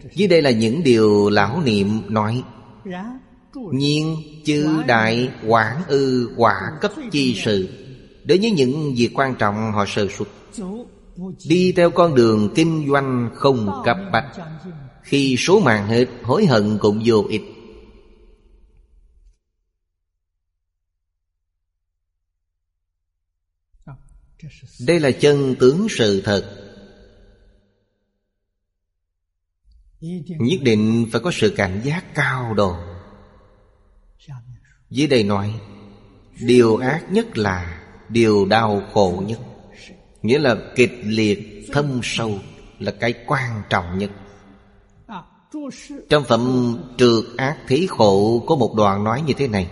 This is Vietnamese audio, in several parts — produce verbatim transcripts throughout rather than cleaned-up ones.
Dưới đây là những điều lão niệm nói: nhiên chư đại quảng ư quả cấp chi sự. Đối với những việc quan trọng họ sơ suất, đi theo con đường kinh doanh không cấp bách. Khi số mạng hết, hối hận cũng vô ích. Đây là chân tướng sự thật. Nhất định phải có sự cảnh giác cao độ. Dưới đây nói, điều ác nhất là điều đau khổ nhất. Nghĩa là kịch liệt, thâm sâu, là cái quan trọng nhất. Trong phẩm Trượt ác thí khổ có một đoạn nói như thế này: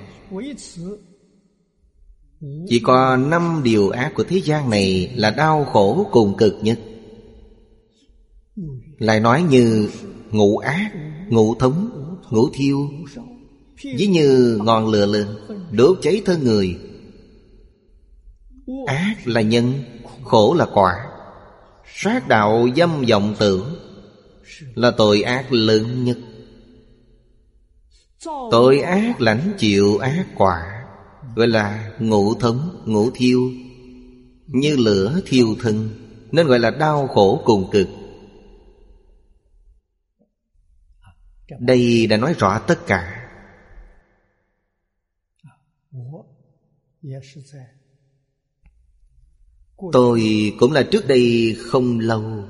chỉ có năm điều ác của thế gian này là đau khổ cùng cực nhất. Lại nói như ngũ ác, ngũ thống, ngũ thiêu, ví như ngọn lửa lớn đốt cháy thân người. Ác là nhân, khổ là quả. Sát đạo dâm vọng tưởng là tội ác lớn nhất. Tội ác lãnh chịu ác quả, gọi là ngũ thống, ngũ thiêu, như lửa thiêu thân, nên gọi là đau khổ cùng cực. Đây đã nói rõ tất cả. Tôi cũng là trước đây không lâu,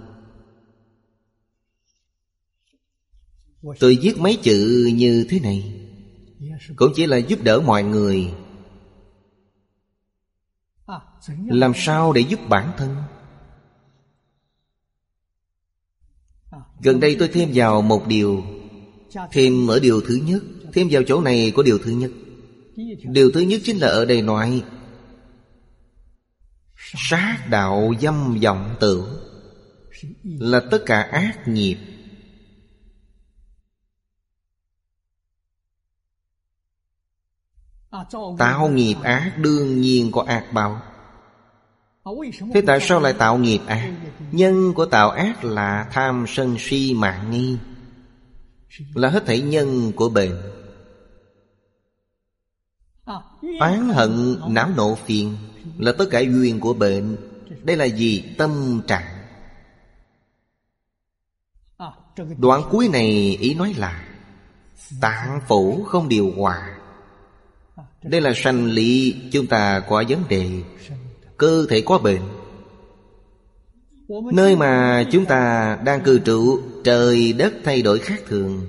tôi viết mấy chữ như thế này, cũng chỉ là giúp đỡ mọi người. Làm sao để giúp bản thân? Gần đây tôi thêm vào một điều. Thêm ở điều thứ nhất, thêm vào chỗ này của điều thứ nhất. Điều thứ nhất chính là ở đây nói sát đạo dâm vọng tưởng là tất cả ác nghiệp. Tạo nghiệp ác đương nhiên có ác báo. Thế tại sao lại tạo nghiệp ác? Nhân của tạo ác là tham sân si mạng nghi, là hết thảy nhân của bệnh. Oán hận não nộ phiền là tất cả duyên của bệnh. Đây là gì? Tâm trạng. Đoạn cuối này ý nói là tạng phủ không điều hòa. Đây là sanh lý chúng ta có vấn đề, cơ thể có bệnh. Nơi mà chúng ta đang cư trú, trời đất thay đổi khác thường.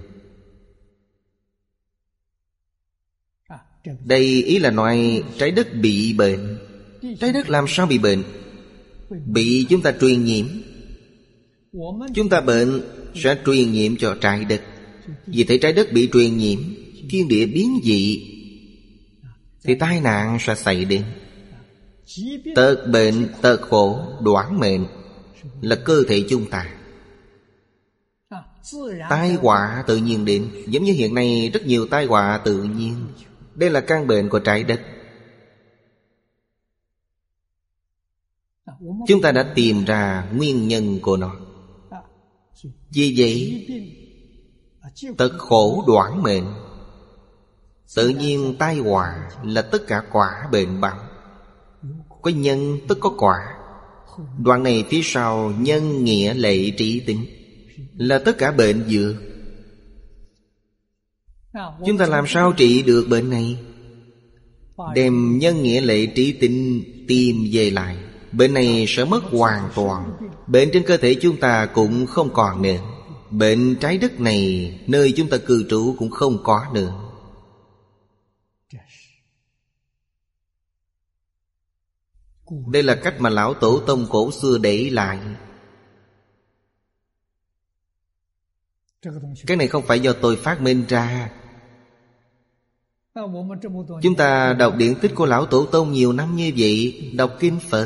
Đây ý là nói trái đất bị bệnh. Trái đất làm sao bị bệnh? Bị chúng ta truyền nhiễm. Chúng ta bệnh sẽ truyền nhiễm cho trái đất. Vì thế trái đất bị truyền nhiễm, thiên địa biến dị, thì tai nạn sẽ xảy đến. Tật bệnh, tật khổ, đoản mệnh là cơ thể chúng ta. Tai họa tự nhiên đến. Giống như hiện nay rất nhiều tai họa tự nhiên. Đây là căn bệnh của trái đất. Chúng ta đã tìm ra nguyên nhân của nó. Vì vậy tật khổ đoản mệnh, tự nhiên tai họa là tất cả quả bệnh báo. Có nhân tức có quả. Đoạn này phía sau nhân nghĩa lệ trí tính là tất cả bệnh dược. Chúng ta làm sao trị được bệnh này? Đem nhân nghĩa lệ trí tính tìm về lại, bệnh này sẽ mất hoàn toàn. Bệnh trên cơ thể chúng ta cũng không còn nữa. Bệnh trái đất này, nơi chúng ta cư trú cũng không có nữa. Đây là cách mà lão tổ tông cổ xưa để lại. Cái này không phải do tôi phát minh ra. Chúng ta đọc điển tích của lão tổ tông nhiều năm như vậy, đọc kinh Phật,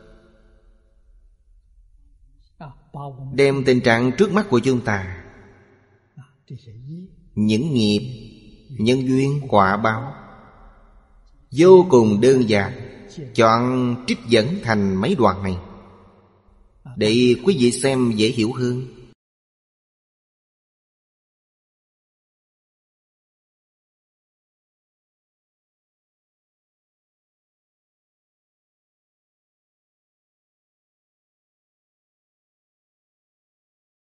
đem tình trạng trước mắt của chúng ta, những nghiệp, nhân duyên, quả báo, vô cùng đơn giản, chọn trích dẫn thành mấy đoạn này để quý vị xem dễ hiểu hơn.